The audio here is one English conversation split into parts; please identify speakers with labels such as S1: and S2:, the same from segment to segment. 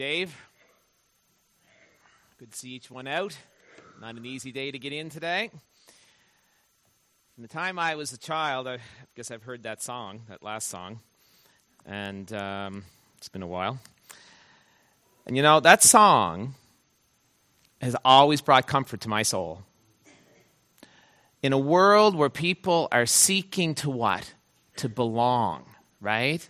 S1: Dave, good to see each one out. Not an easy day to get in today. From the time I was a child, I guess I've heard that song, that last song, and it's been a while. And you know, that song has always brought comfort to my soul. In a world where people are seeking to what? To belong, right?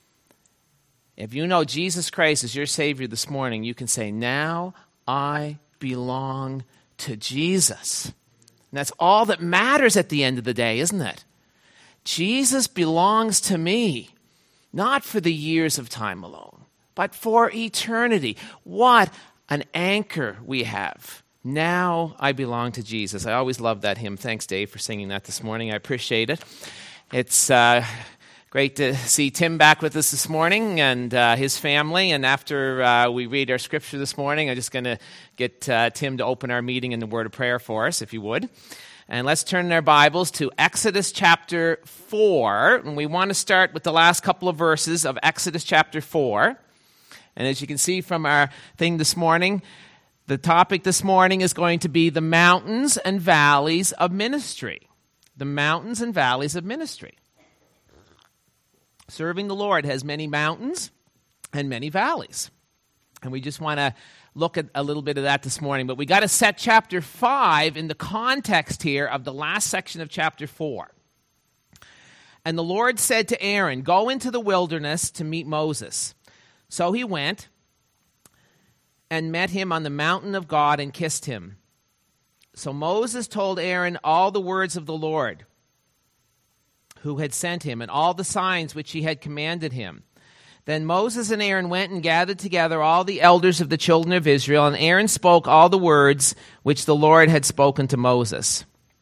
S1: If you know Jesus Christ is your Savior this morning, you can say, now I belong to Jesus. And that's all that matters at the end of the day, isn't it? Jesus belongs to me, not for the years of time alone, but for eternity. What an anchor we have. Now I belong to Jesus. I always love that hymn. Thanks, Dave, for singing that this morning. I appreciate it. It's great to see Tim back with us this morning and his family. And after we read our scripture this morning, I'm just going to get Tim to open our meeting in the word of prayer for us, if you would. And let's turn our Bibles to Exodus chapter 4. And we want to start with the last couple of verses of Exodus chapter 4. And as you can see from our thing this morning, the topic this morning is going to be the mountains and valleys of ministry. The mountains and valleys of ministry. Serving the Lord has many mountains and many valleys. And we just want to look at a little bit of that this morning. But we got to set chapter 5 in the context here of the last section of chapter 4. And the Lord said to Aaron, go into the wilderness to meet Moses. So he went and met him on the mountain of God and kissed him. So Moses told Aaron all the words of the Lord who had sent him, and all the signs which he had commanded him. Then Moses and Aaron went and gathered together all the elders of the children of Israel, and Aaron spoke all the words which the Lord had spoken to Moses.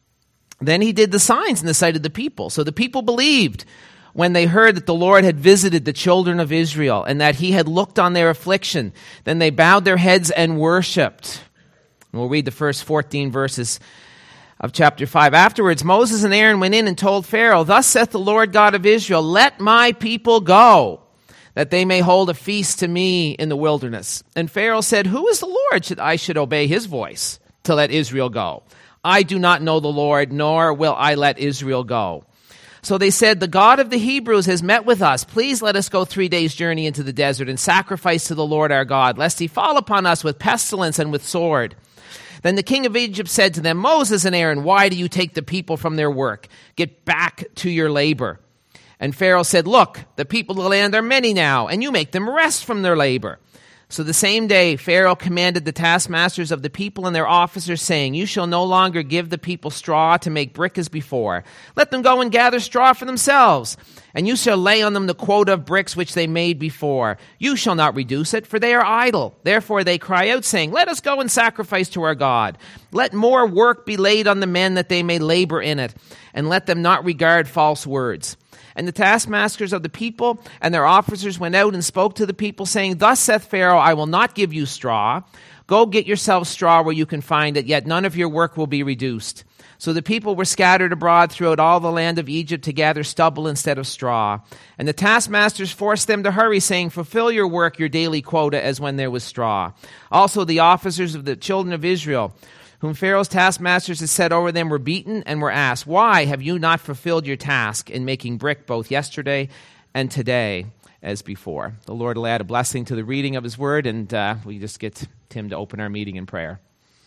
S1: Then he did the signs in the sight of the people. So the people believed when they heard that the Lord had visited the children of Israel, and that he had looked on their affliction. Then they bowed their heads and worshipped. And we'll read the first 14 verses of chapter 5. Afterwards, Moses and Aaron went in and told Pharaoh, thus saith the Lord God of Israel, let my people go, that they may hold a feast to me in the wilderness. And Pharaoh said, who is the Lord I should obey his voice to let Israel go? I do not know the Lord, nor will I let Israel go. So they said, the God of the Hebrews has met with us. Please let us go 3 days' journey into the desert and sacrifice to the Lord our God, lest he fall upon us with pestilence and with sword. Then the king of Egypt said to them, Moses and Aaron, why do you take the people from their work? Get back to your labor. And Pharaoh said, look, the people of the land are many now, and you make them rest from their labor. So the same day Pharaoh commanded the taskmasters of the people and their officers, saying, you shall no longer give the people straw to make brick as before. Let them go and gather straw for themselves, and you shall lay on them the quota of bricks which they made before. You shall not reduce it, for they are idle. Therefore they cry out, saying, let us go and sacrifice to our God. Let more work be laid on the men, that they may labor in it, and let them not regard false words. And the taskmasters of the people and their officers went out and spoke to the people, saying, thus saith Pharaoh, I will not give you straw. Go get yourselves straw where you can find it, yet none of your work will be reduced. So the people were scattered abroad throughout all the land of Egypt to gather stubble instead of straw. And the taskmasters forced them to hurry, saying, fulfill your work, your daily quota, as when there was straw. Also the officers of the children of Israel, whom Pharaoh's taskmasters had set over them, were beaten and were asked, why have you not fulfilled your task in making brick both yesterday and today as before? The Lord will add a blessing to the reading of his word, and we just get Tim to open our meeting in prayer.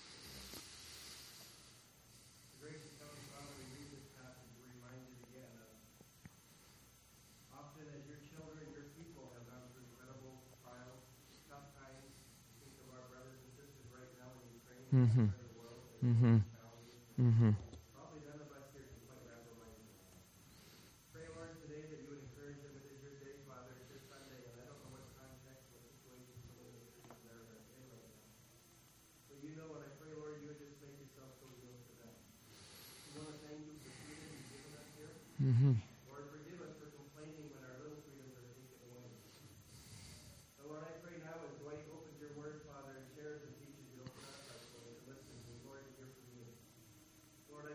S1: Mm-hmm. Mm-hmm. Mm-hmm.
S2: Probably none of us here can quite wrap our minds around that. Pray, Lord, today that you would encourage them. It is your day, Father. It's your Sunday, and I don't know what context, what situation some of the Christians are in right now. But you know, and I pray, Lord, you would just make yourself so real to them. We want to thank you for the freedom you've given us here.
S1: Mm-hmm.
S2: Lord, forgive us for complaining when our little freedoms are taken away. But Lord, I pray now as Dwight opens your word, Father, and shares and teaches you, open our hearts, Lord, to listen to, Lord, to hear from you. Lord,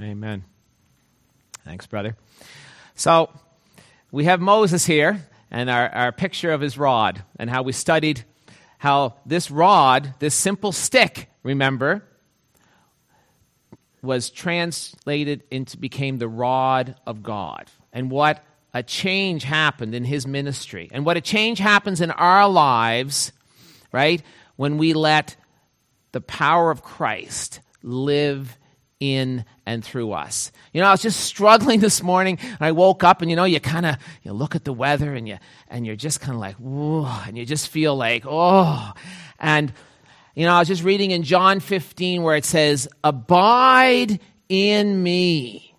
S1: Amen. Thanks, brother. So we have Moses here and our picture of his rod and how we studied how this rod, this simple stick, remember, was translated into, became the rod of God. And what a change happened in his ministry. And what a change happens in our lives, right, when we let the power of Christ live in and through us. You know, I was just struggling this morning, and I woke up, and you look at the weather, and you're just kind of like, whoa, and you just feel like, oh. And I was just reading in John 15 where it says, "Abide in me."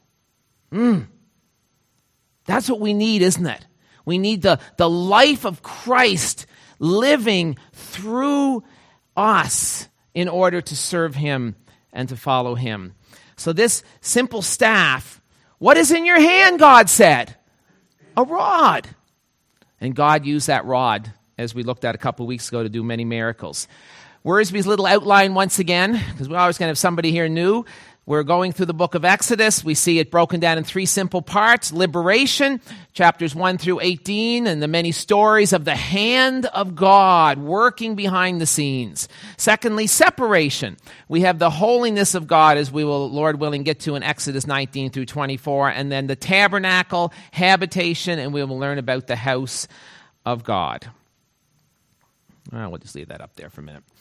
S1: That's what we need, isn't it? We need the life of Christ living through us in order to serve him and to follow him. So this simple staff, what is in your hand, God said? A rod. And God used that rod, as we looked at a couple of weeks ago, to do many miracles. Worsby's little outline once again, because we're always going to have somebody here new. We're going through the book of Exodus. We see it broken down in 3 simple parts. Liberation, chapters 1 through 18, and the many stories of the hand of God working behind the scenes. Secondly, separation. We have the holiness of God, as we will, Lord willing, get to in Exodus 19 through 24. And then the tabernacle, habitation, and we will learn about the house of God. We'll just leave that up there for a minute.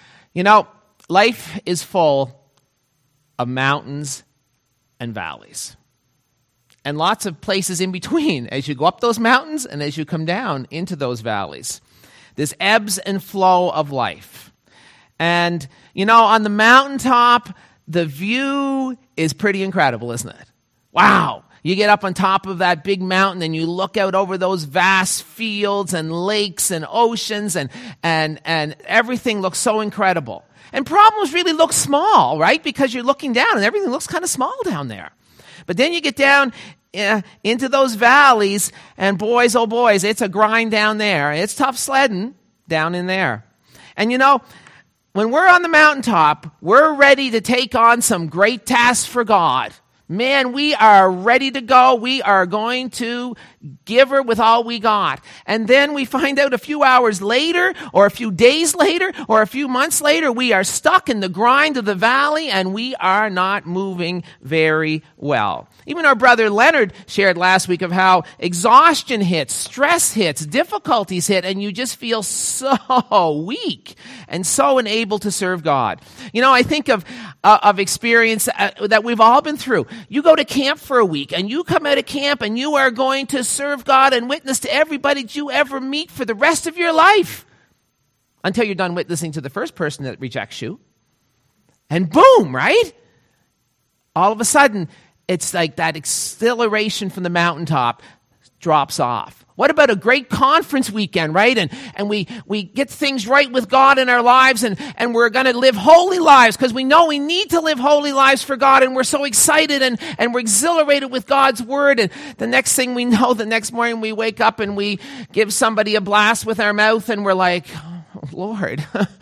S1: Life is full of mountains and valleys, and lots of places in between as you go up those mountains and as you come down into those valleys. There's ebbs and flow of life. And, on the mountaintop, the view is pretty incredible, isn't it? Wow. You get up on top of that big mountain and you look out over those vast fields and lakes and oceans and everything looks so incredible. And problems really look small, right? Because you're looking down and everything looks kind of small down there. But then you get down into those valleys and boys, oh boys, it's a grind down there. It's tough sledding down in there. And when we're on the mountaintop, we're ready to take on some great tasks for God. Man, we are ready to go. We are going to give her with all we got. And then we find out a few hours later, or a few days later, or a few months later, we are stuck in the grind of the valley and we are not moving very well. Even our brother Leonard shared last week of how exhaustion hits, stress hits, difficulties hit, and you just feel so weak and so unable to serve God. I think of experience that we've all been through. You go to camp for a week and you come out of camp and you are going to serve God and witness to everybody that you ever meet for the rest of your life until you're done witnessing to the first person that rejects you. And boom, right? All of a sudden, it's like that exhilaration from the mountaintop drops off. What about a great conference weekend, right? And we get things right with God in our lives and we're going to live holy lives because we know we need to live holy lives for God and we're so excited and we're exhilarated with God's word. And the next thing we know, the next morning we wake up and we give somebody a blast with our mouth and we're like, oh, Lord,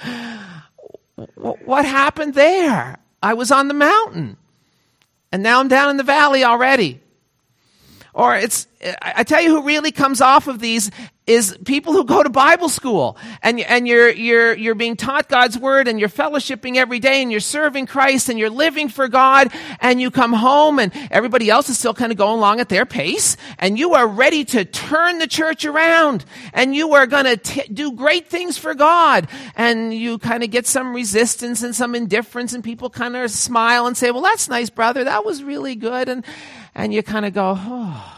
S1: what happened there? I was on the mountain and now I'm down in the valley already. Or I tell you who really comes off of these is people who go to Bible school and you're being taught God's word and you're fellowshipping every day and you're serving Christ and you're living for God and you come home and everybody else is still kind of going along at their pace and you are ready to turn the church around and you are going to do great things for God and you kind of get some resistance and some indifference and people kind of smile and say, well, that's nice, brother. That was really good. And you kind of go, oh.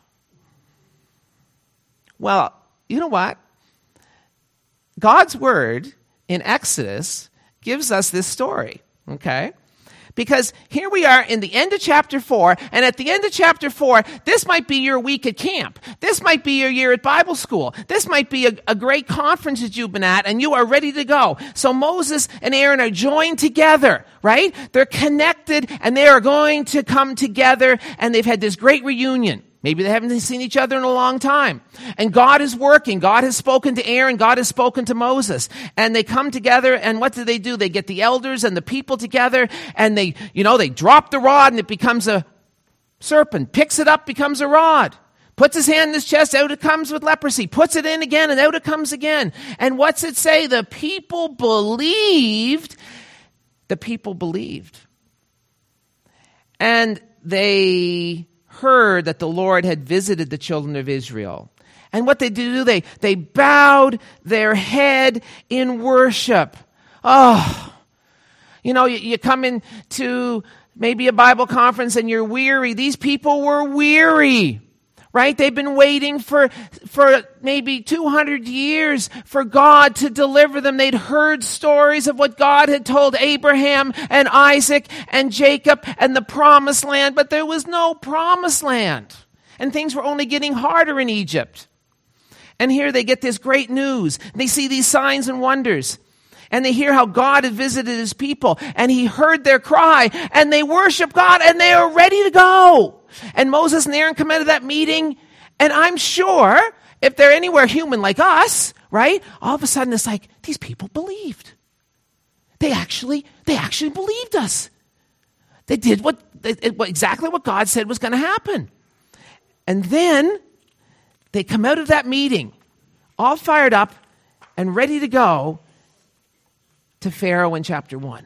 S1: Well, you know what? God's word in Exodus gives us this story, okay? Because here we are in the end of chapter 4, and at the end of chapter 4, this might be your week at camp. This might be your year at Bible school. This might be a great conference that you've been at, and you are ready to go. So Moses and Aaron are joined together, right? They're connected, and they are going to come together, and they've had this great reunion. Maybe they haven't seen each other in a long time. And God is working. God has spoken to Aaron. God has spoken to Moses. And they come together, and what do? They get the elders and the people together, and they drop the rod, and it becomes a serpent. Picks it up, becomes a rod. Puts his hand in his chest, out it comes with leprosy. Puts it in again, and out it comes again. And what's it say? The people believed. The people believed. And they heard that the Lord had visited the children of Israel. And what they do, they bowed their head in worship. Oh, you come into maybe a Bible conference and you're weary. These people were weary, right? They've been waiting for maybe 200 years for God to deliver them. They'd heard stories of what God had told Abraham and Isaac and Jacob and the promised land, but there was no promised land. And things were only getting harder in Egypt. And here they get this great news. They see these signs and wonders. And they hear how God had visited his people. And he heard their cry. And they worship God. And they are ready to go. And Moses and Aaron come out of that meeting. And I'm sure if they're anywhere human like us, right? All of a sudden it's like, these people believed. They actually believed us. They did exactly what God said was going to happen. And then they come out of that meeting all fired up and ready to go to Pharaoh in chapter 1.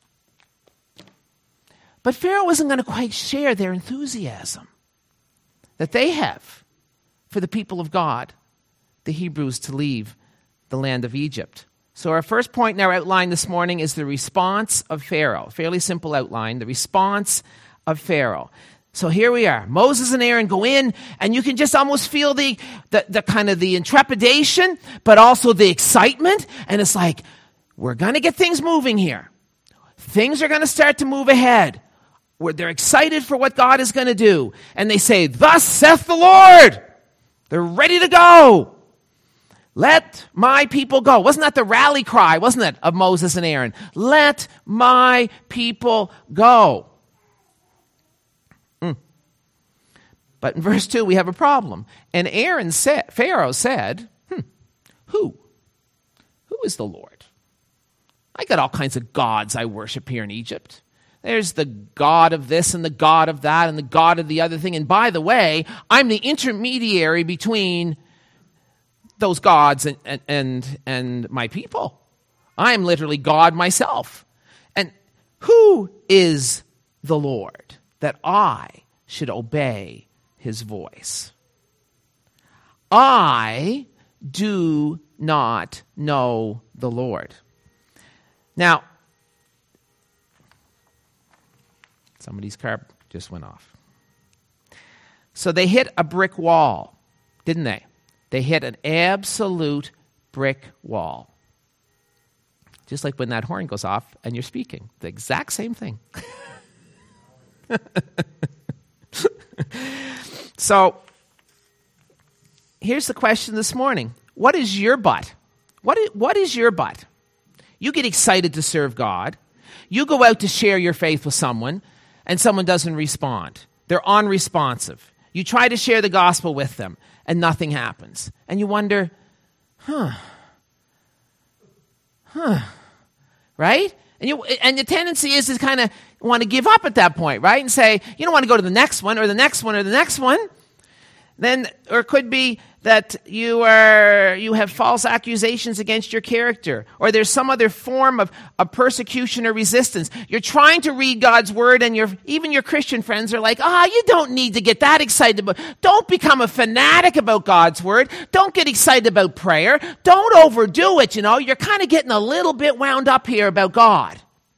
S1: But Pharaoh wasn't going to quite share their enthusiasm that they have for the people of God, the Hebrews, to leave the land of Egypt. So our first point in our outline this morning is the response of Pharaoh. Fairly simple outline, the response of Pharaoh. So here we are. Moses and Aaron go in, and you can just almost feel the kind of the intrepidation, but also the excitement. And it's like, we're going to get things moving here. Things are going to start to move ahead. They're excited for what God is going to do. And they say, "Thus saith the Lord." They're ready to go. Let my people go. Wasn't that the rally cry, wasn't it, of Moses and Aaron? Let my people go. But in verse 2, we have a problem. And Pharaoh said, Who is the Lord? I got all kinds of gods I worship here in Egypt. There's the God of this and the God of that and the God of the other thing. And by the way, I'm the intermediary between those gods and my people. I'm literally God myself. And who is the Lord that I should obey his voice? I do not know the Lord. Now, somebody's car just went off. So they hit a brick wall, didn't they? They hit an absolute brick wall. Just like when that horn goes off and you're speaking. The exact same thing. So, here's the question this morning. What is your but? What is your but? You get excited to serve God. You go out to share your faith with someone, and someone doesn't respond. They're unresponsive. You try to share the gospel with them, and nothing happens. And you wonder, right? And the tendency is to kind of want to give up at that point, right? And say, you don't want to go to the next one or the next one or the next one. Then, or it could be that you have false accusations against your character, or there's some other form of persecution or resistance. You're trying to read God's word, and even your Christian friends are like, you don't need to get that excited don't become a fanatic about God's word. Don't get excited about prayer. Don't overdo it, You're kind of getting a little bit wound up here about God.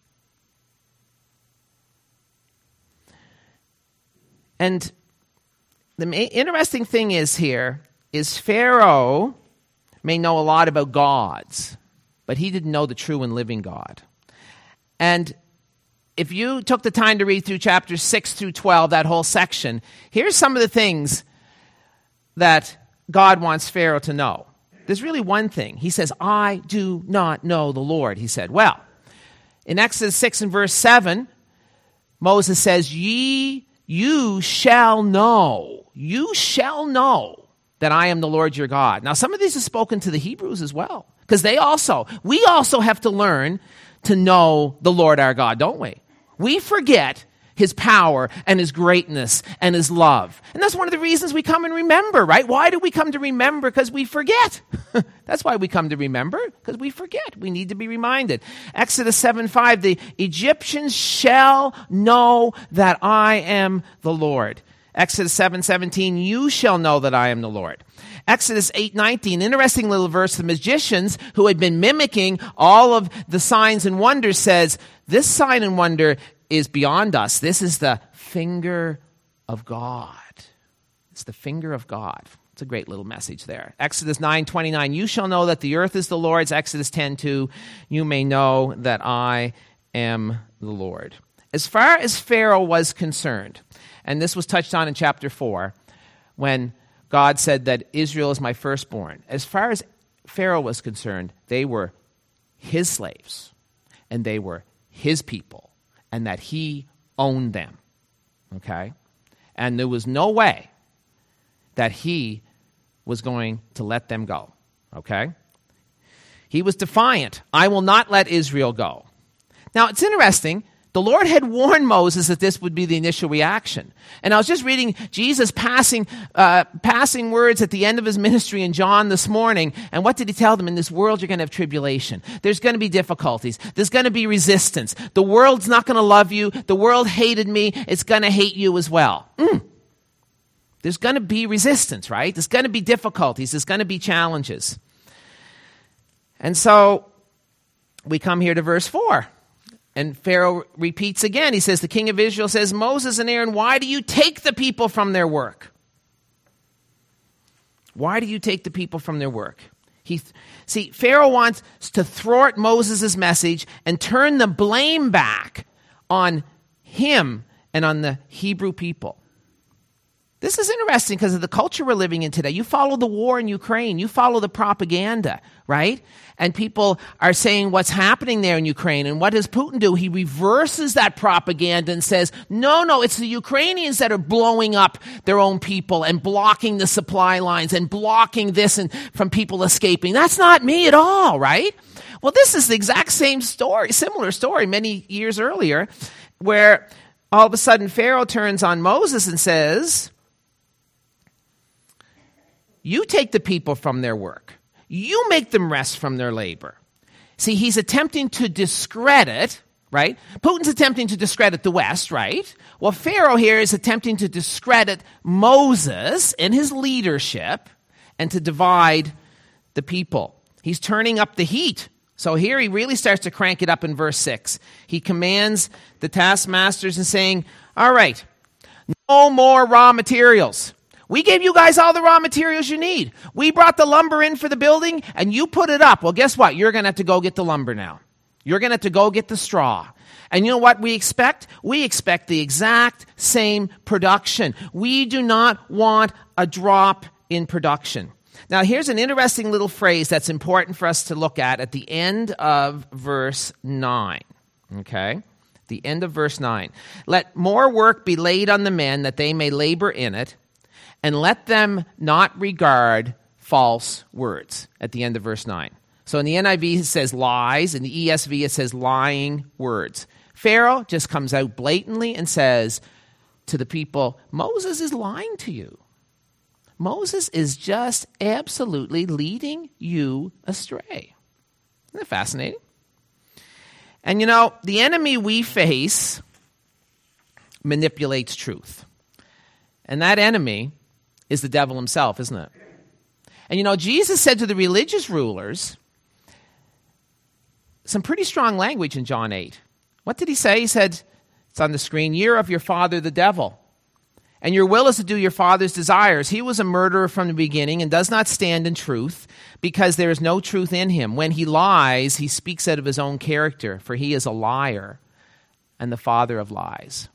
S1: And the interesting thing is Pharaoh may know a lot about gods, but he didn't know the true and living God. And if you took the time to read through chapters 6 through 12, that whole section, here's some of the things that God wants Pharaoh to know. There's really one thing. He says, I do not know the Lord, he said. Well, in Exodus 6 and verse 7, Moses says, you shall know you shall know that I am the Lord your God. Now, some of these are spoken to the Hebrews as well, because we also have to learn to know the Lord our God, don't we? We forget his power and his greatness and his love. And that's one of the reasons we come and remember, right? Why do we come to remember? Because we forget. That's why we come to remember, because we forget. We need to be reminded. Exodus 7:5, the Egyptians shall know that I am the Lord. Exodus 7:17, you shall know that I am the Lord. Exodus 8:19, interesting little verse. The magicians who had been mimicking all of the signs and wonders says, this sign and wonder is beyond us. This is the finger of God. It's the finger of God. It's a great little message there. Exodus 9:29, you shall know that the earth is the Lord's. Exodus 10:2, you may know that I am the Lord. As far as Pharaoh was concerned, and this was touched on in chapter 4, when God said that Israel is my firstborn. As far as Pharaoh was concerned, they were his slaves, and they were his people, and that he owned them, okay? And there was no way that he was going to let them go, okay? He was defiant. I will not let Israel go. Now, it's interesting. The Lord had warned Moses that this would be the initial reaction. And I was just reading Jesus passing words at the end of his ministry in John this morning. And what did he tell them? In this world, you're going to have tribulation. There's going to be difficulties. There's going to be resistance. The world's not going to love you. The world hated me. It's going to hate you as well. There's going to be resistance, right? There's going to be difficulties. There's going to be challenges. And so we come here to verse 4. And Pharaoh repeats again. He says, the king of Israel says, Moses and Aaron, why do you take the people from their work? Why do you take the people from their work? See, Pharaoh wants to thwart Moses' message and turn the blame back on him and on the Hebrew people. This is interesting because of the culture we're living in today. You follow the war in Ukraine. You follow the propaganda, right? And people are saying what's happening there in Ukraine. And what does Putin do? He reverses that propaganda and says, no, it's the Ukrainians that are blowing up their own people and blocking the supply lines and blocking this and from people escaping. That's not me at all, right? Well, this is the exact same story, similar story many years earlier, where all of a sudden Pharaoh turns on Moses and says, you take the people from their work. You make them rest from their labor. See, he's attempting to discredit, right? Putin's attempting to discredit the West, right? Well, Pharaoh here is attempting to discredit Moses and his leadership and to divide the people. He's turning up the heat. So here he really starts to crank it up in verse 6. He commands the taskmasters and saying, all right, no more raw materials. We gave you guys all the raw materials you need. We brought the lumber in for the building, and you put it up. Well, guess what? You're going to have to go get the lumber now. You're going to have to go get the straw. And you know what we expect? We expect the exact same production. We do not want a drop in production. Now, here's an interesting little phrase that's important for us to look at the end of verse 9. Okay? The end of verse 9. Let more work be laid on the men that they may labor in it, and let them not regard false words at the end of verse 9. So in the NIV it says lies, in the ESV it says lying words. Pharaoh just comes out blatantly and says to the people, Moses is lying to you. Moses is just absolutely leading you astray. Isn't that fascinating? And you know, the enemy we face manipulates truth. And that enemy is the devil himself, isn't it? And you know, Jesus said to the religious rulers some pretty strong language in John 8. What did he say? He said, it's on the screen, you're of your father the devil, and your will is to do your father's desires. He was a murderer from the beginning and does not stand in truth because there is no truth in him. When he lies, he speaks out of his own character, for he is a liar and the father of lies.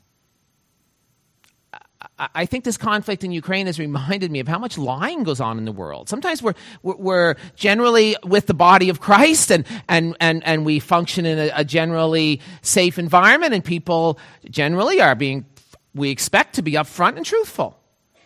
S1: I think this conflict in Ukraine has reminded me of how much lying goes on in the world. Sometimes we're generally with the body of Christ and we function in a generally safe environment, and people generally we expect to be upfront and truthful.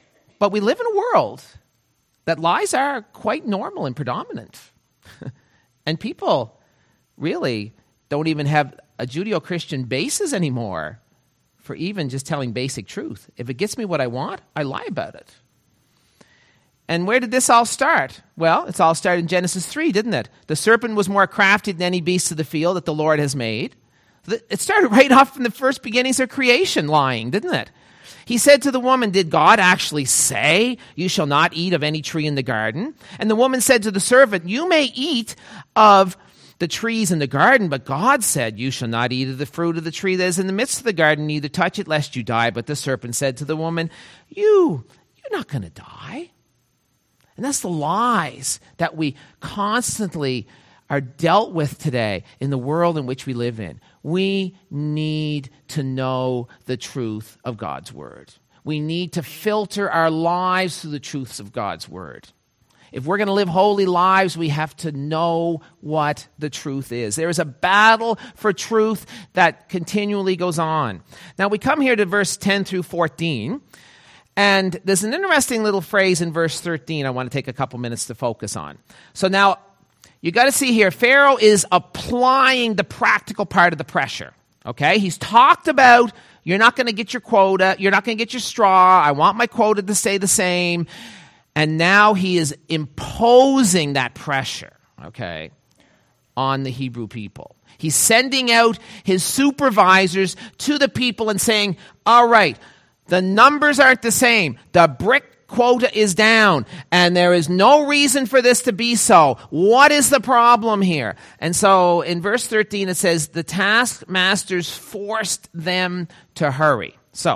S1: But we live in a world that lies are quite normal and predominant. And people really don't even have a Judeo-Christian basis anymore for even just telling basic truth. If it gets me what I want, I lie about it. And where did this all start? Well, it's all started in Genesis 3, didn't it? The serpent was more crafty than any beast of the field that the Lord has made. It started right off from the first beginnings of creation, lying, didn't it? He said to the woman, did God actually say, you shall not eat of any tree in the garden? And the woman said to the serpent, you may eat of the trees in the garden, but God said, you shall not eat of the fruit of the tree that is in the midst of the garden, neither touch it lest you die. But the serpent said to the woman, you're not going to die. And that's the lies that we constantly are dealt with today in the world in which we live in. We need to know the truth of God's word. We need to filter our lives through the truths of God's word. If we're going to live holy lives, we have to know what the truth is. There is a battle for truth that continually goes on. Now we come here to verse 10 through 14. And there's an interesting little phrase in verse 13 I want to take a couple minutes to focus on. So now, you got to see here, Pharaoh is applying the practical part of the pressure. Okay? He's talked about, you're not going to get your quota, you're not going to get your straw, I want my quota to stay the same. And now he is imposing that pressure, okay, on the Hebrew people. He's sending out his supervisors to the people and saying, all right, the numbers aren't the same. The brick quota is down, and there is no reason for this to be so. What is the problem here? And so in verse 13 it says, the taskmasters forced them to hurry. So,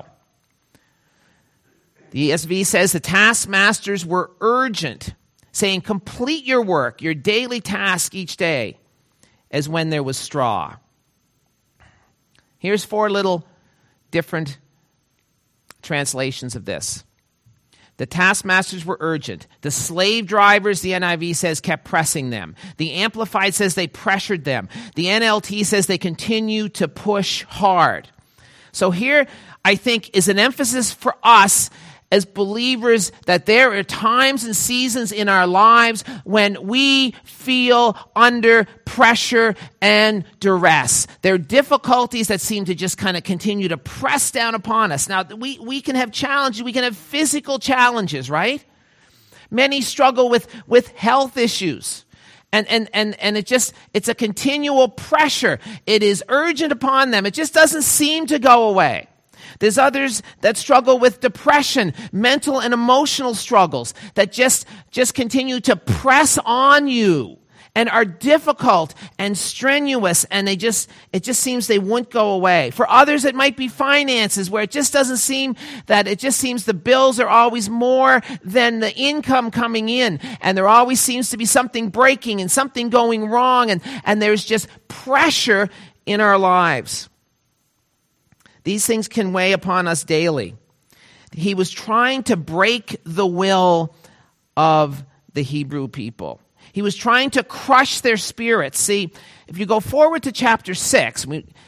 S1: the ESV says the taskmasters were urgent, saying, complete your work, your daily task each day, as when there was straw. Here's 4 little different translations of this. The taskmasters were urgent. The slave drivers, the NIV says, kept pressing them. The Amplified says they pressured them. The NLT says they continued to push hard. So here, I think, is an emphasis for us as believers that there are times and seasons in our lives when we feel under pressure and duress. There are difficulties that seem to just kind of continue to press down upon us. Now, we can have challenges. We can have physical challenges, right? Many struggle with health issues. And it's a continual pressure. It is urgent upon them. It just doesn't seem to go away. There's others that struggle with depression, mental and emotional struggles that just continue to press on you and are difficult and strenuous, and it just seems they won't go away. For others, it might be finances, where it just seems the bills are always more than the income coming in, and there always seems to be something breaking and something going wrong, and there's just pressure in our lives. These things can weigh upon us daily. He was trying to break the will of the Hebrew people. He was trying to crush their spirits. See, if you go forward to chapter 6,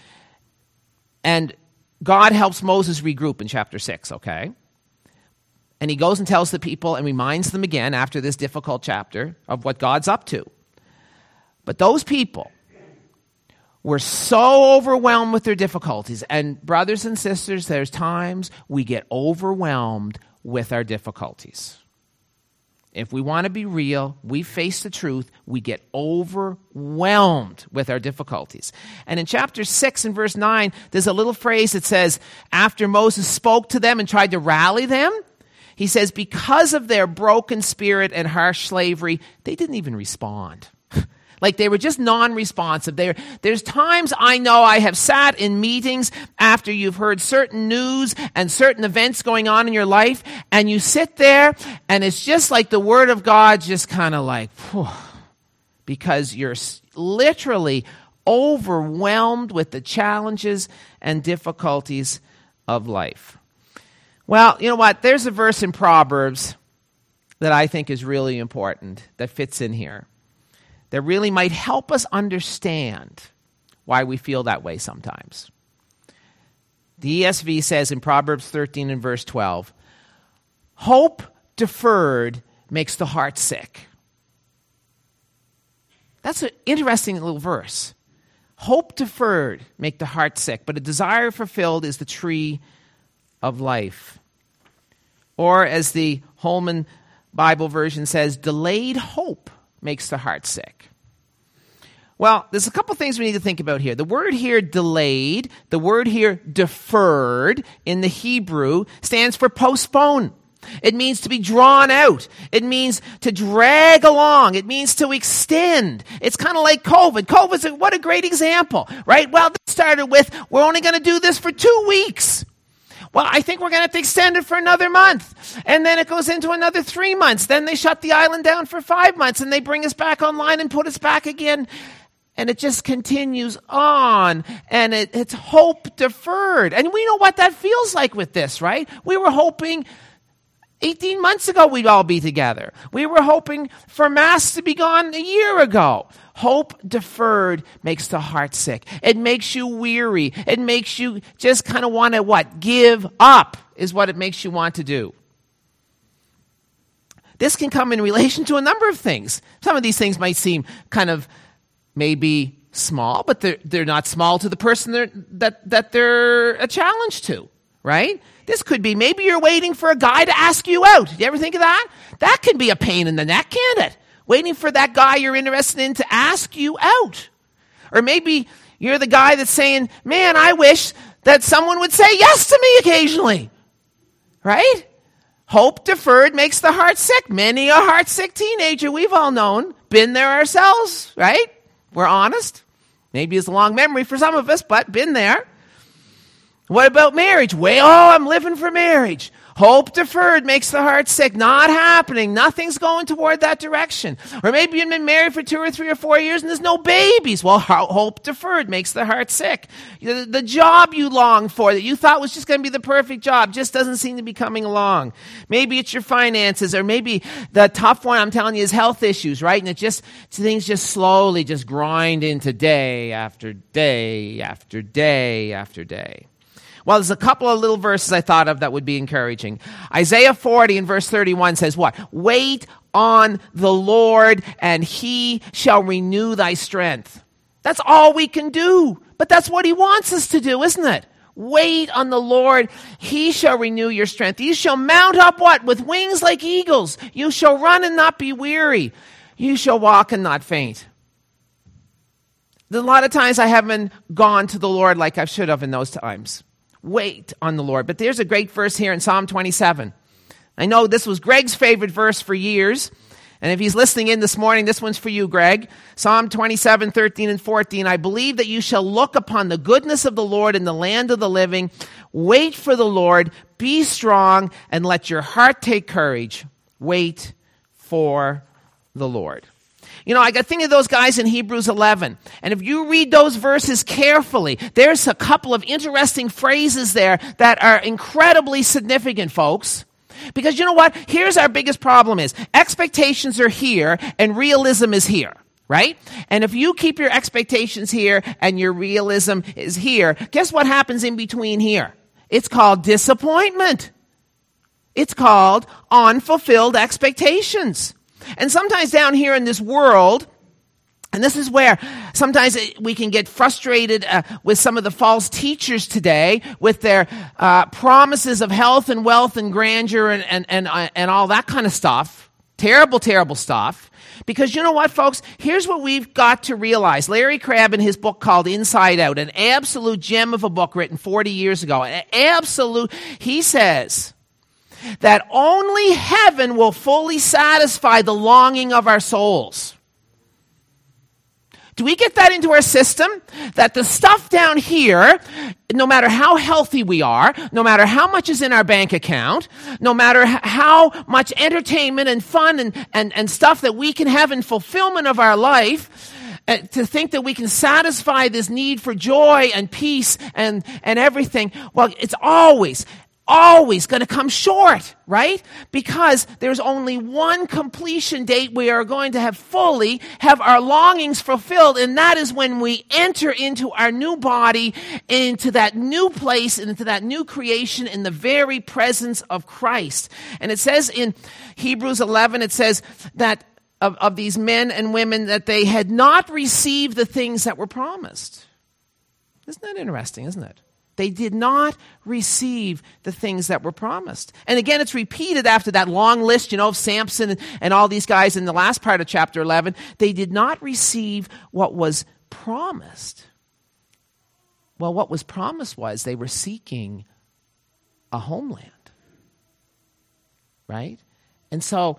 S1: and God helps Moses regroup in chapter 6, okay? And he goes and tells the people and reminds them again after this difficult chapter of what God's up to. But those people were so overwhelmed with their difficulties. And brothers and sisters, there's times we get overwhelmed with our difficulties. If we want to be real, we face the truth, we get overwhelmed with our difficulties. And in chapter 6 and verse 9, there's a little phrase that says, after Moses spoke to them and tried to rally them, he says, because of their broken spirit and harsh slavery, they didn't even respond. Like they were just non-responsive. There's times I know I have sat in meetings after you've heard certain news and certain events going on in your life, and you sit there and it's just like the Word of God just kind of like, whew, because you're literally overwhelmed with the challenges and difficulties of life. Well, you know what? There's a verse in Proverbs that I think is really important that fits in here, that really might help us understand why we feel that way sometimes. The ESV says in Proverbs 13 and verse 12, Hope deferred makes the heart sick. That's an interesting little verse. Hope deferred make the heart sick, but a desire fulfilled is the tree of life. Or as the Holman Bible version says, delayed hope makes the heart sick. Well, there's a couple things we need to think about here. The word here, delayed, the word here, deferred, in the Hebrew, stands for postpone. It means to be drawn out. It means to drag along. It means to extend. It's kind of like COVID. COVID's what a great example, right? Well, this started with, we're only going to do this for 2 weeks. Well, I think we're going to have to extend it for another month. And then it goes into another 3 months. Then they shut the island down for 5 months, and they bring us back online and put us back again. And it just continues on, and it's hope deferred. And we know what that feels like with this, right? We were hoping 18 months ago we'd all be together. We were hoping for Mass to be gone a year ago. Hope deferred makes the heart sick. It makes you weary. It makes you just kind of want to what? Give up is what it makes you want to do. This can come in relation to a number of things. Some of these things might seem kind of maybe small, but they're not small to the person that they're a challenge to, right? This could be maybe you're waiting for a guy to ask you out. You ever think of that? That can be a pain in the neck, can't it? Waiting for that guy you're interested in to ask you out. Or maybe you're the guy that's saying, man, I wish that someone would say yes to me occasionally, right? Hope deferred makes the heart sick. Many a heart-sick teenager we've all known, been there ourselves, right? We're honest. Maybe it's a long memory for some of us, but been there. What about marriage? I'm living for marriage. Hope deferred makes the heart sick. Not happening. Nothing's going toward that direction. Or maybe you've been married for 2 or 3 or 4 years and there's no babies. Well, hope deferred makes the heart sick. The job you longed for that you thought was just going to be the perfect job just doesn't seem to be coming along. Maybe it's your finances, or maybe the tough one, I'm telling you, is health issues, right? And things just slowly just grind into day after day after day after day. Well, there's a couple of little verses I thought of that would be encouraging. Isaiah 40 and verse 31 says what? Wait on the Lord, and he shall renew thy strength. That's all we can do. But that's what he wants us to do, isn't it? Wait on the Lord. He shall renew your strength. You shall mount up what? With wings like eagles. You shall run and not be weary. You shall walk and not faint. A lot of times I haven't gone to the Lord like I should have in those times. Wait on the Lord. But there's a great verse here in Psalm 27. I know this was Greg's favorite verse for years. And if he's listening in this morning, this one's for you, Greg. Psalm 27, 13 and 14. I believe that you shall look upon the goodness of the Lord in the land of the living. Wait for the Lord. Be strong and let your heart take courage. Wait for the Lord. You know, I got thinking of those guys in Hebrews 11. And if you read those verses carefully, there's a couple of interesting phrases there that are incredibly significant, folks. Because you know what? Here's our biggest problem is expectations are here and realism is here, right? And if you keep your expectations here and your realism is here, guess what happens in between here? It's called disappointment. It's called unfulfilled expectations. And sometimes down here in this world, and this is where sometimes we can get frustrated with some of the false teachers today with their promises of health and wealth and grandeur and all that kind of stuff. Terrible, terrible stuff. Because you know what, folks? Here's what we've got to realize. Larry Crabb in his book called Inside Out, an absolute gem of a book written 40 years ago. He says that only heaven will fully satisfy the longing of our souls. Do we get that into our system? That the stuff down here, no matter how healthy we are, no matter how much is in our bank account, no matter how much entertainment and fun and stuff that we can have in fulfillment of our life, to think that we can satisfy this need for joy and peace and everything, well, it's always always going to come short, right? Because there's only one completion date we are going to have our longings fulfilled, and that is when we enter into our new body, into that new place, into that new creation in the very presence of Christ. And it says in Hebrews 11, it says that of these men and women that they had not received the things that were promised. Isn't that interesting, isn't it? They did not receive the things that were promised. And again, it's repeated after that long list, of Samson and all these guys in the last part of chapter 11. They did not receive what was promised. Well, what was promised was they were seeking a homeland. Right? And so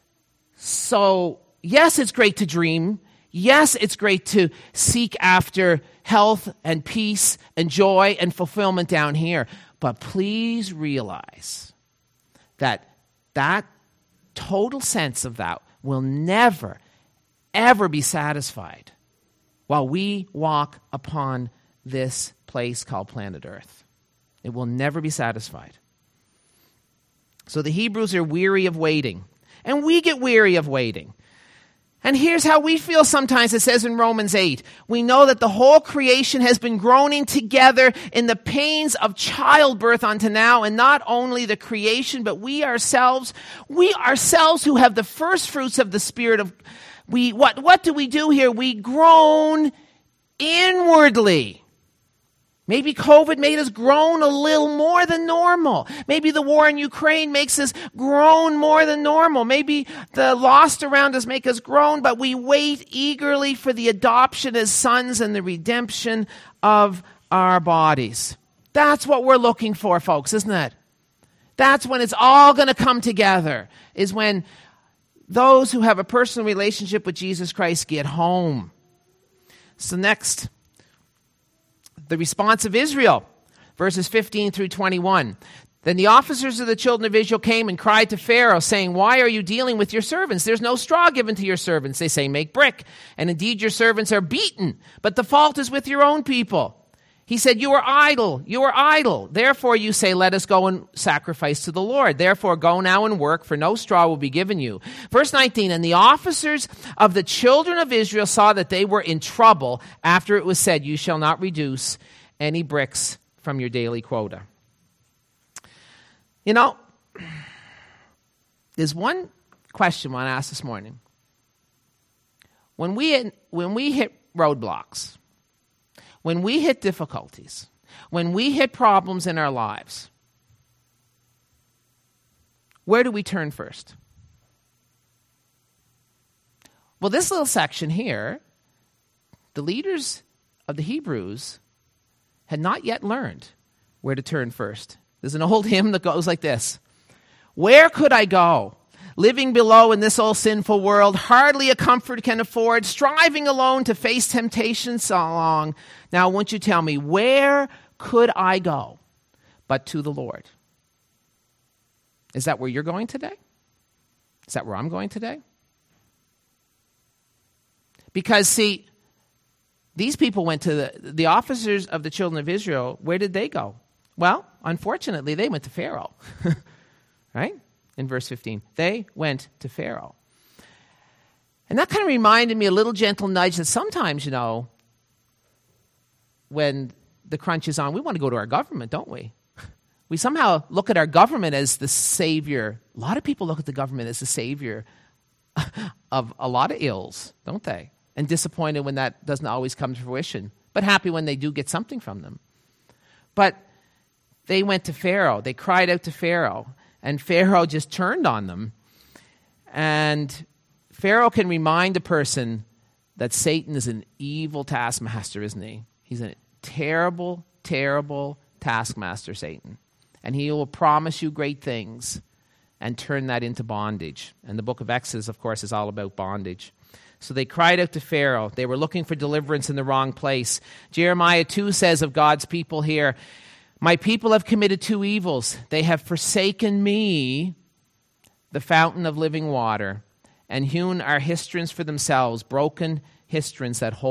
S1: yes, it's great to dream. Yes, it's great to seek after health and peace and joy and fulfillment down here. But please realize that total sense of that will never, ever be satisfied while we walk upon this place called planet Earth. It will never be satisfied. So the Hebrews are weary of waiting. And we get weary of waiting. And here's how we feel sometimes. It says in Romans 8, we know that the whole creation has been groaning together in the pains of childbirth unto now, and not only the creation, but we ourselves who have the first fruits of the Spirit of, what do we do here? We groan inwardly. Maybe COVID made us groan a little more than normal. Maybe the war in Ukraine makes us groan more than normal. Maybe the lost around us make us groan, but we wait eagerly for the adoption as sons and the redemption of our bodies. That's what we're looking for, folks, isn't it? That's when it's all going to come together, is when those who have a personal relationship with Jesus Christ get home. So next, the response of Israel, verses 15 through 21. Then the officers of the children of Israel came and cried to Pharaoh, saying, why are you dealing with your servants? There's no straw given to your servants. They say, make brick. And indeed your servants are beaten, but the fault is with your own people. He said, you are idle, you are idle. Therefore you say, let us go and sacrifice to the Lord. Therefore go now and work, for no straw will be given you. Verse 19, and the officers of the children of Israel saw that they were in trouble after it was said, you shall not reduce any bricks from your daily quota. There's one question I want to ask this morning. When we hit roadblocks, when we hit difficulties, when we hit problems in our lives, where do we turn first? Well, this little section here, the leaders of the Hebrews had not yet learned where to turn first. There's an old hymn that goes like this. Where could I go? Living below in this old sinful world, hardly a comfort can afford, striving alone to face temptation so long. Now, won't you tell me, where could I go but to the Lord? Is that where you're going today? Is that where I'm going today? Because, see, these people went to the officers of the children of Israel. Where did they go? Well, unfortunately, they went to Pharaoh, right? In verse 15, they went to Pharaoh. And that kind of reminded me a little gentle nudge that sometimes, when the crunch is on, we want to go to our government, don't we? We somehow look at our government as the savior. A lot of people look at the government as the savior of a lot of ills, don't they? And disappointed when that doesn't always come to fruition, but happy when they do get something from them. But they went to Pharaoh. They cried out to Pharaoh. And Pharaoh just turned on them. And Pharaoh can remind a person that Satan is an evil taskmaster, isn't he? He's a terrible, terrible taskmaster, Satan. And he will promise you great things and turn that into bondage. And the book of Exodus, of course, is all about bondage. So they cried out to Pharaoh. They were looking for deliverance in the wrong place. Jeremiah 2 says of God's people here, my people have committed two evils. They have forsaken me, the fountain of living water, and hewn our cisterns for themselves, broken cisterns that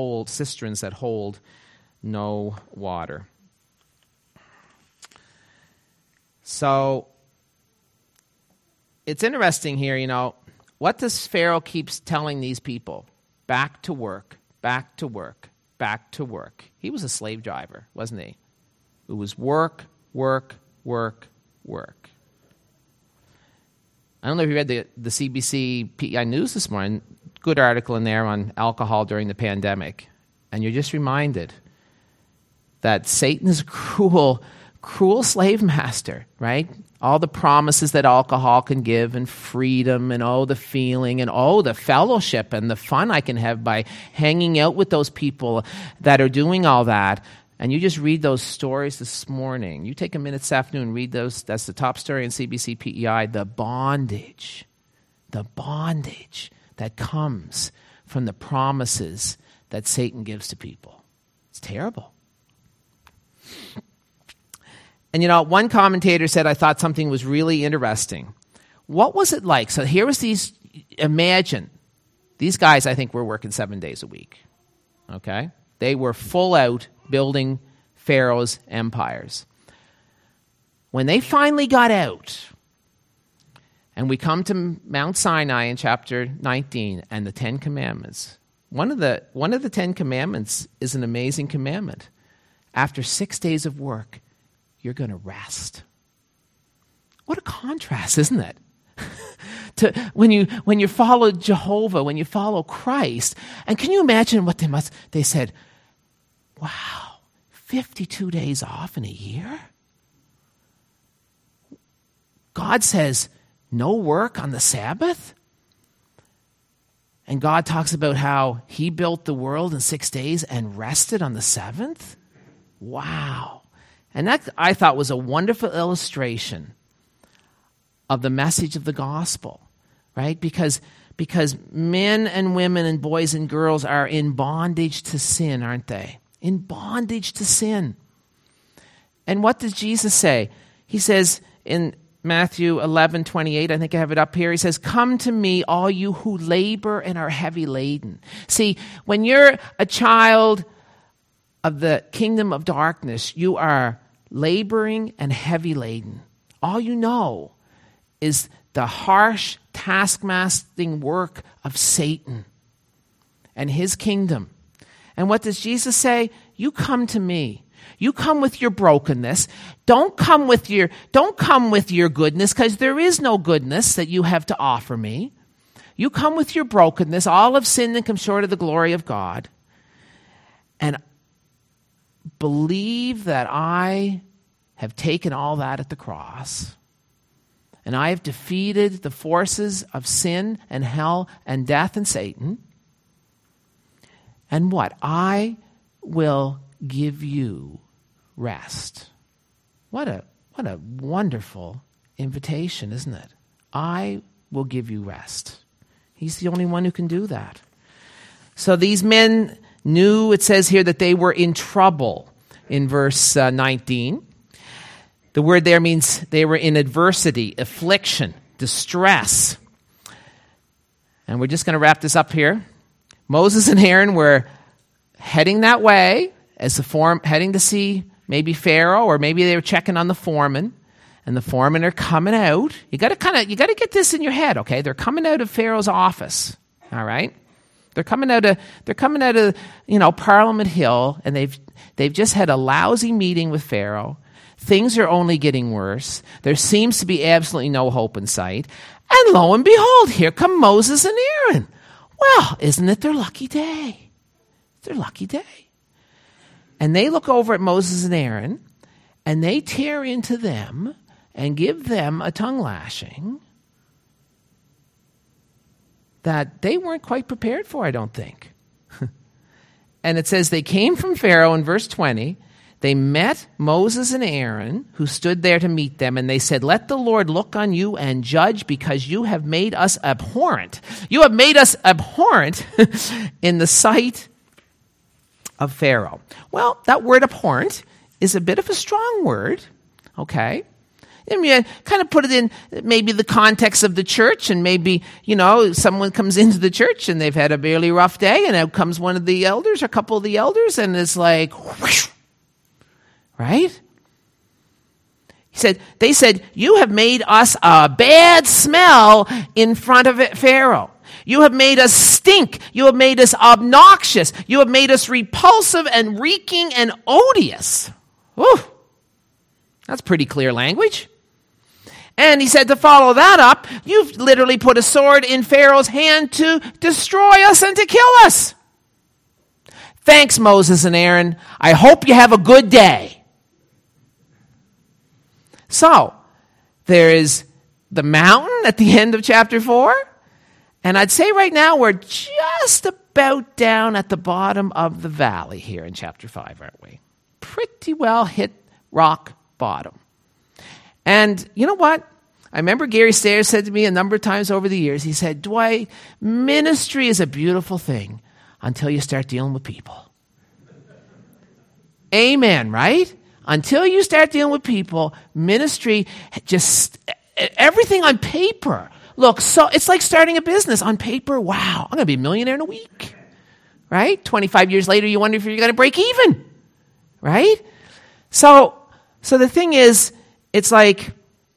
S1: hold no water. So it's interesting here, what does Pharaoh keeps telling these people? Back to work, back to work, back to work. He was a slave driver, wasn't he? It was work, work, work, work. I don't know if you read the CBC PEI News this morning. Good article in there on alcohol during the pandemic. And you're just reminded that Satan is a cruel slave master, right? All the promises that alcohol can give, and freedom, and the feeling, and the fellowship and the fun I can have by hanging out with those people that are doing all that. And you just read those stories this morning. You take a minute this afternoon, read those. That's the top story in CBC PEI, the bondage that comes from the promises that Satan gives to people. It's terrible. And one commentator said, I thought something was really interesting. What was it like? So here was imagine, these guys I think were working 7 days a week, okay? They were full out building Pharaoh's empires. When they finally got out, and we come to Mount Sinai in chapter 19 and the Ten Commandments, one of the Ten Commandments is an amazing commandment. After 6 days of work, you're going to rest. What a contrast, isn't it? To when you follow Jehovah, when you follow Christ. And can you imagine what they said, wow, 52 days off in a year? God says no work on the Sabbath? And God talks about how he built the world in 6 days and rested on the seventh? Wow. And that, I thought, was a wonderful illustration of the message of the gospel, right? Because men and women and boys and girls are in bondage to sin, aren't they? In bondage to sin. And what does Jesus say? He says in Matthew 11:28, I think I have it up here, he says, come to me, all you who labor and are heavy laden. See, when you're a child of the kingdom of darkness, you are laboring and heavy laden. All you know is the harsh, taskmasting work of Satan and his kingdom. And what does Jesus say? You come to me. You come with your brokenness. Don't come with your goodness, because there is no goodness that you have to offer me. You come with your brokenness. All have sinned and come short of the glory of God. And believe that I have taken all that at the cross. And I have defeated the forces of sin and hell and death and Satan. And what? I will give you rest. What a wonderful invitation, isn't it? I will give you rest. He's the only one who can do that. So these men knew, it says here, that they were in trouble in verse 19. The word there means they were in adversity, affliction, distress. And we're just going to wrap this up here. Moses and Aaron were heading that way, heading to see maybe Pharaoh, or maybe they were checking on the foreman, and the foremen are coming out. You got to get this in your head, okay? They're coming out of Pharaoh's office, all right? They're coming out of Parliament Hill, and they've just had a lousy meeting with Pharaoh. Things are only getting worse. There seems to be absolutely no hope in sight. And lo and behold, here come Moses and Aaron. Well, isn't it their lucky day? It's their lucky day. And they look over at Moses and Aaron, and they tear into them and give them a tongue lashing that they weren't quite prepared for, I don't think. And it says they came from Pharaoh in verse 20. They met Moses and Aaron, who stood there to meet them, and they said, let the Lord look on you and judge, because you have made us abhorrent. You have made us abhorrent in the sight of Pharaoh. Well, that word abhorrent is a bit of a strong word, okay? I mean, kind of put it in maybe the context of the church, and maybe, someone comes into the church and they've had a really rough day, and out comes one of the elders, or a couple of the elders, and it's like, whoosh, right? They said, you have made us a bad smell in front of Pharaoh. You have made us stink. You have made us obnoxious. You have made us repulsive and reeking and odious. Whew. That's pretty clear language. And he said to follow that up, you've literally put a sword in Pharaoh's hand to destroy us and to kill us. Thanks, Moses and Aaron. I hope you have a good day. So, there is the mountain at the end of chapter 4. And I'd say right now we're just about down at the bottom of the valley here in chapter 5, aren't we? Pretty well hit rock bottom. And you know what? I remember Gary Stair said to me a number of times over the years, he said, Dwight, ministry is a beautiful thing until you start dealing with people. Amen, right? Until you start dealing with people, ministry just, everything on paper looks so, it's like starting a business on paper. Wow, I'm going to be a millionaire in a week, right? 25 years later, you wonder if you're going to break even, right? So the thing is, it's like,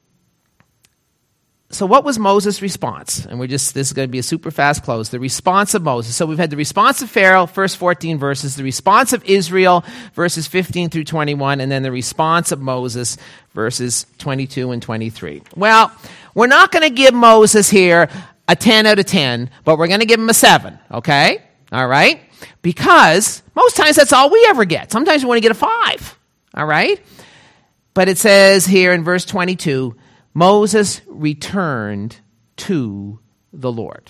S1: so what was Moses' response? And this is going to be a super fast close. The response of Moses. So we've had the response of Pharaoh, first 14 verses, the response of Israel, verses 15 through 21, and then the response of Moses, verses 22 and 23. Well, we're not going to give Moses here a 10 out of 10, but we're going to give him a 7, okay? All right? Because most times that's all we ever get. Sometimes we want to get a 5, all right? But it says here in verse 22, Moses returned to the Lord.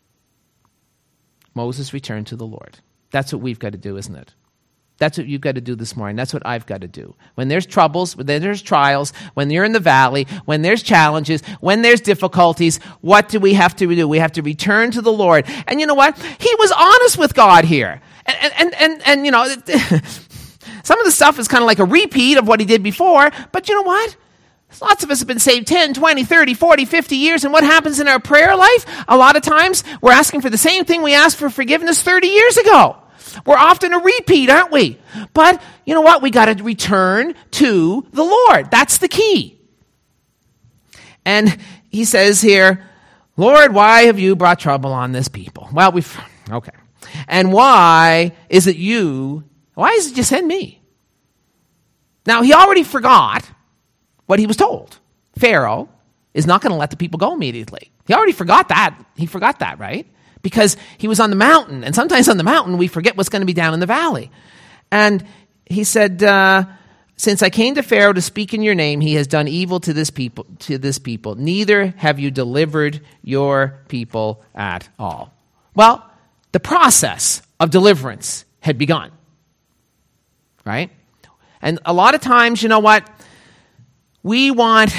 S1: Moses returned to the Lord. That's what we've got to do, isn't it? That's what you've got to do this morning. That's what I've got to do. When there's troubles, when there's trials, when you're in the valley, when there's challenges, when there's difficulties, what do we have to do? We have to return to the Lord. And you know what? He was honest with God here. And you know, some of the stuff is kind of like a repeat of what he did before, but you know what? Lots of us have been saved 10, 20, 30, 40, 50 years, and what happens in our prayer life? A lot of times, we're asking for the same thing we asked for forgiveness 30 years ago. We're often a repeat, aren't we? But, you know what? We got to return to the Lord. That's the key. And he says here, Lord, why have you brought trouble on this people? Well, okay. And why is it you send me? Now, he already forgot what he was told. Pharaoh is not going to let the people go immediately. He already forgot that. He forgot that, right? Because he was on the mountain. And sometimes on the mountain, we forget what's going to be down in the valley. And he said, since I came to Pharaoh to speak in your name, he has done evil to this people. Neither have you delivered your people at all. Well, the process of deliverance had begun. Right? And a lot of times, you know what? We want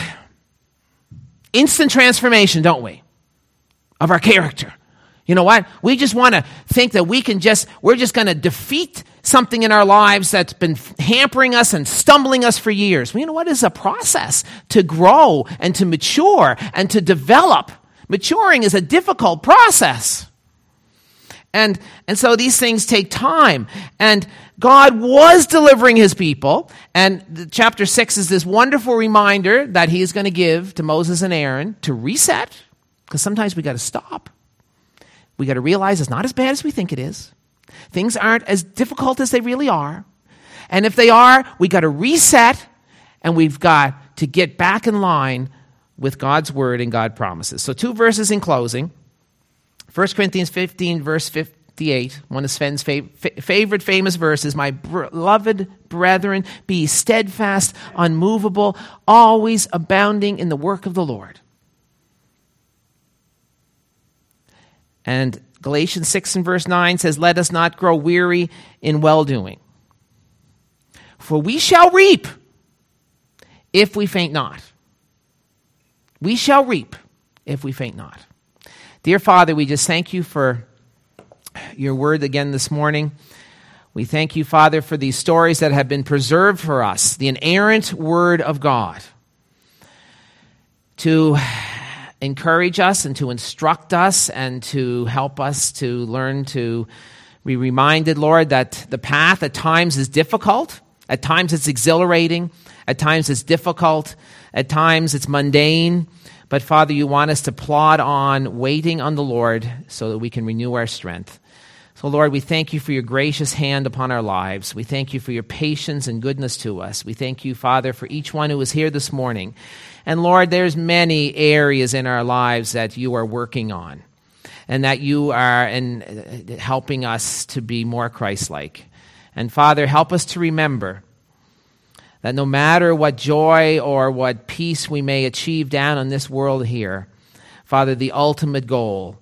S1: instant transformation, don't we? Of our character. You know what? We just want to think that we're just going to defeat something in our lives that's been hampering us and stumbling us for years. Well, you know what? It's a process to grow and to mature and to develop. Maturing is a difficult process. And so these things take time. And God was delivering his people. And chapter 6 is this wonderful reminder that he is going to give to Moses and Aaron to reset. Because sometimes we got to stop. We got to realize it's not as bad as we think it is. Things aren't as difficult as they really are. And if they are, we got to reset. And we've got to get back in line with God's word and God's promises. So 2 verses in closing. 1 Corinthians 15, verse 58, one of Sven's favorite famous verses, my beloved brethren, be steadfast, unmovable, always abounding in the work of the Lord. And Galatians 6 and verse 9 says, let us not grow weary in well-doing. For we shall reap if we faint not. We shall reap if we faint not. Dear Father, we just thank you for your word again this morning. We thank you, Father, for these stories that have been preserved for us, the inerrant word of God, to encourage us and to instruct us and to help us to learn to be reminded, Lord, that the path at times is difficult. At times it's exhilarating. At times it's difficult. At times it's mundane. But Father, you want us to plod on, waiting on the Lord so that we can renew our strength. So Lord, we thank you for your gracious hand upon our lives. We thank you for your patience and goodness to us. We thank you, Father, for each one who is here this morning. And Lord, there's many areas in our lives that you are working on and that you are helping us to be more Christ-like. And Father, help us to remember that no matter what joy or what peace we may achieve down on this world here, Father, the ultimate goal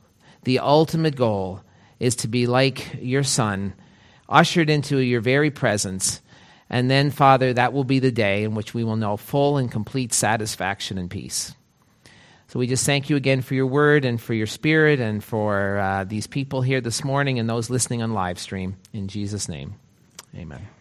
S1: is to be like your Son, ushered into your very presence. And then, Father, that will be the day in which we will know full and complete satisfaction and peace. So we just thank you again for your word and for your spirit and for these people here this morning and those listening on live stream. In Jesus' name, amen.